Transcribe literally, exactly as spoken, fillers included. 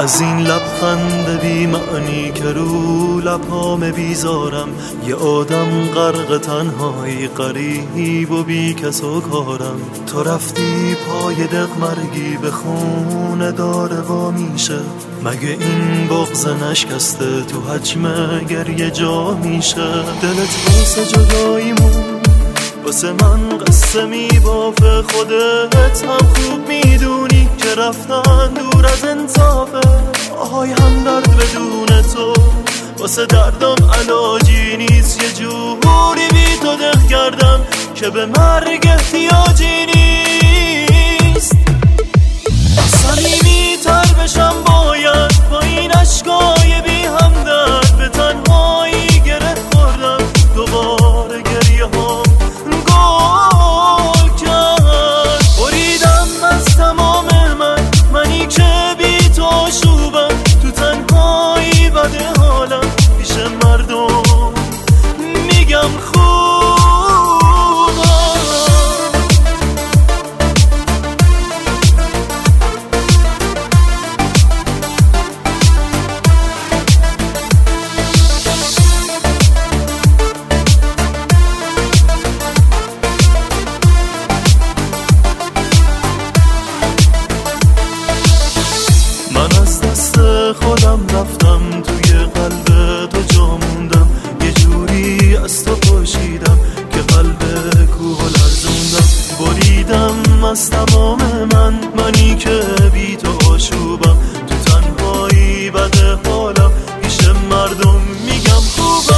از این لبخند بی معنی که رو لبام بیزارم، یه آدم غرق تنهایی غریب و بی کس و کارم. تو رفتی پای دق مرگی به خونه داره وا میشه، مگه این بغض نشکسته تو حجم گریه جا میشه؟ دلت واسه جداییمون واسه من قصه میبافه، خودت هم خوب میدونی که رفتن دور از انصافه. آهای هم درد بدون تو واسه دردم علاجی نیست، یه جوری بی تو دق کردم که به مرگ احتیاجی نیست. صمیمی تر بشم باید با این عشقای بی همدرد، به تنهایی گره خوردم دوباره گریه ها گل کرد. بریدم از تمام من، منی که بی تو آشوبم، تو تنهایی بده حالم پیش مردم میگم خوبم. خودم رفتم توی قلب تو جا موندم، یه جوری از تو پاشیدم که قلب کوه لرزوندم. بریدم از تمام من، منی که بی تو آشوبم، تو تنهایی بده حالم پیش مردم میگم خوب.